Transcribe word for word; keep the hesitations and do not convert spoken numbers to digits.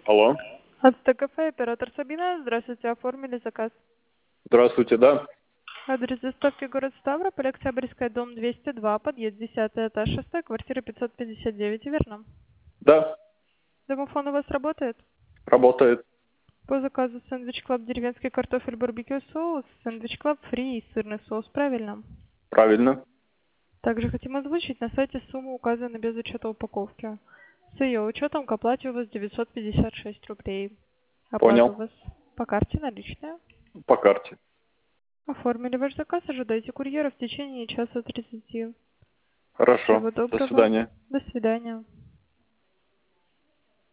Алло. От ТКФ, оператор Сабина. Здравствуйте, оформили заказ. Здравствуйте, да? Адрес доставки город Ставрополь, Октябрьская, дом двести два, подъезд десятый этаж, шестая, квартира пятьсот пятьдесят девять, верно? Да, Домофон у вас работает? работает. По заказу сэндвич клаб деревенский картофель барбекю соус, сэндвич клаб фри и сырный соус, правильно? Правильно. Также хотим озвучить, на сайте сумма указана без учета упаковки. С ее учетом к оплате у вас девятьсот пятьдесят шесть рублей. Оплата у Понял. вас по карте наличная. По карте. Оформили ваш заказ, ожидайте курьера в течение часа тридцати. Хорошо. Всего До доброго. свидания. До свидания.